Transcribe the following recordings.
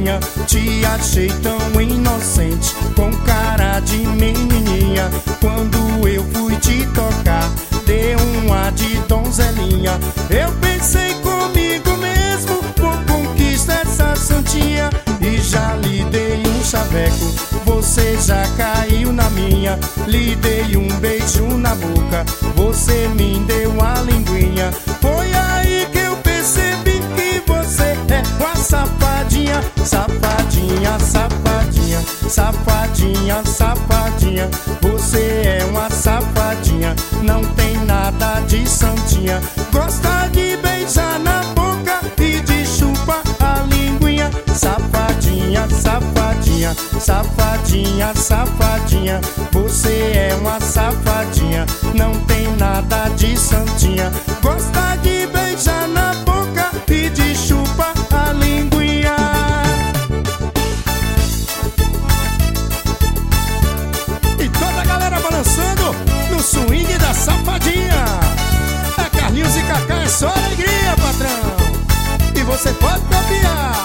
linguinha. Te achei tão inocente, com cara de menininha. Quando eu fui te tocar, dei uma de donzelinha. Eu pensei comigo mesmo, vou conquistar essa santinha. E já lhe dei um chaveco, você já caiu na minha. Lhe dei um beijo na boca, você me deu a linguinha. Foi aí que eu percebi que você é uma safadinha. Safadinha, safadinha, safadinha, safadinha. Você é uma safadinha, não tem nada de santinha. Gosta de beijar na boca e de chupar a linguinha. Safadinha, safadinha, safadinha, safadinha. Você é uma safadinha, não tem nada de santinha. Gosta de beijar na boca e de chupar a linguinha. E toda a galera balançando no swing da safadinha. É Carlinhos e Cacá, é só alegria, patrão. E você pode copiar.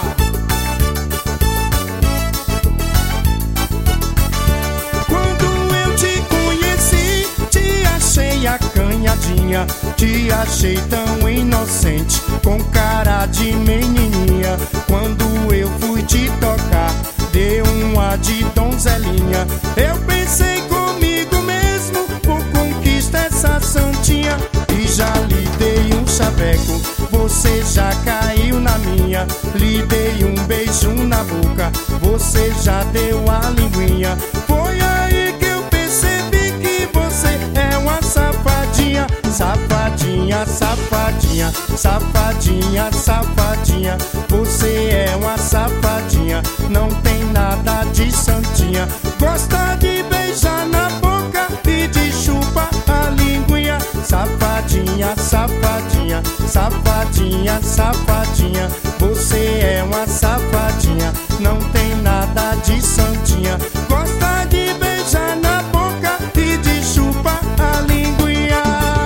Acanhadinha, te achei tão inocente, com cara de menininha. Quando eu fui te tocar, dei uma de donzelinha. Eu pensei comigo mesmo, vou conquistar essa santinha. E já lhe dei um chaveco, você já caiu na minha. Lhe dei um beijo na boca, você já deu a linguinha. Foi aí que eu percebi que você é uma safadinha. Safadinha, safadinha, safadinha, safadinha. Você é uma safadinha, não tem nada de santinha. Gosta de beijar na boca e de chupar a linguinha. Safadinha, safadinha, safadinha, safadinha. Você é uma safadinha, não tem nada de santinha. Gosta de beijar na boca e de chupar a linguinha.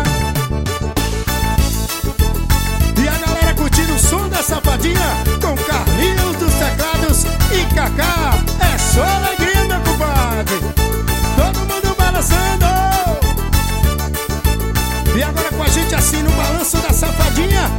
E a galera curtindo o som da safadinha com Carlinhos dos teclados e Cacá. É só alegria, meu compadre. Todo mundo balançando. E agora com a gente assim no balanço da safadinha.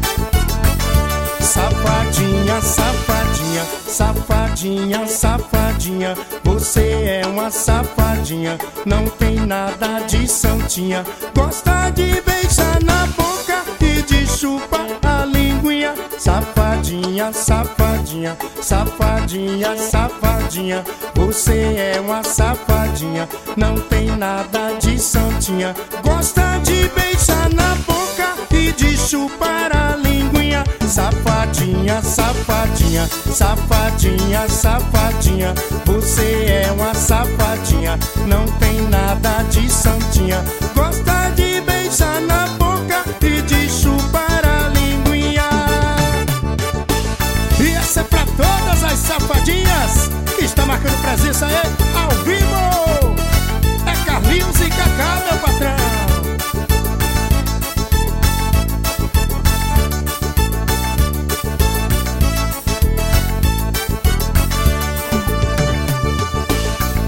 Safadinha, safadinha, safadinha, safadinha. Você é uma safadinha, não tem nada de santinha. Gosta de beijar na boca e de chupar a linguinha. Safadinha, safadinha, safadinha, safadinha. Você é uma safadinha, não tem nada de santinha. Gosta de beijar na boca e de chupar a linguinha. Safadinha, safadinha, safadinha, safadinha. Você é uma safadinha, não tem nada de santinha. Gosta de beijar na boca e de chupar a linguinha. E essa é pra todas as safadinhas que está marcando presença aí.